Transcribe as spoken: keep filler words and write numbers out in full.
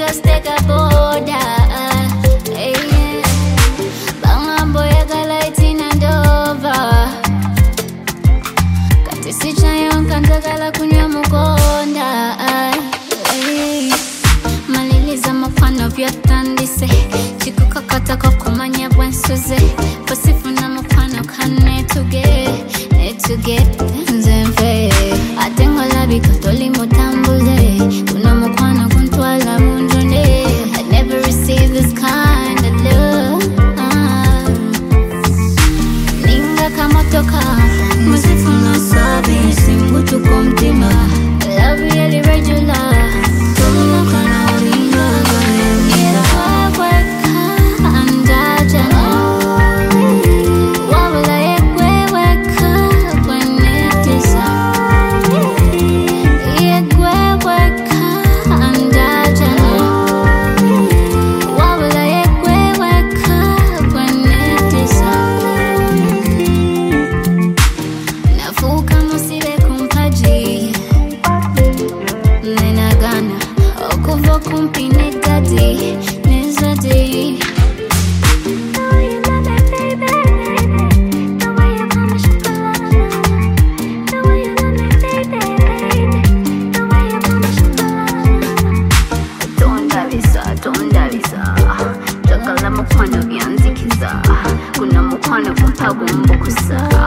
just take a border. Hey, bangambo ya galaiti na ndova. Kati sichayo nkantagala kunywa mukonda. Hey, maliliza mukwano vyotandise. Chikukakata kukumanya bwensuze. Pasifuna mukwano kane tuge. Netuge nzenfe. Atengo labi katoli mutambuze. Kuna mukwano kuntwala munjone. I never received this kind of love. uh. Ninga kamotoka. Masifuna sabi. Simbutu kumtima. Love really regular. Kuna kana ulinga. Yeah, weka andaja. Wabula yekwe weka kwenetisa. Yekwe weka andaja. Wabula yekwe weka kwenetisa. Nafuka musibe kumpaji. Nenagana okuva kumpine gadi nezadi. Tondabisa, tondabisa. Jagala mukwano byanzikiza. Kuna mukwano kumpagumbukusa.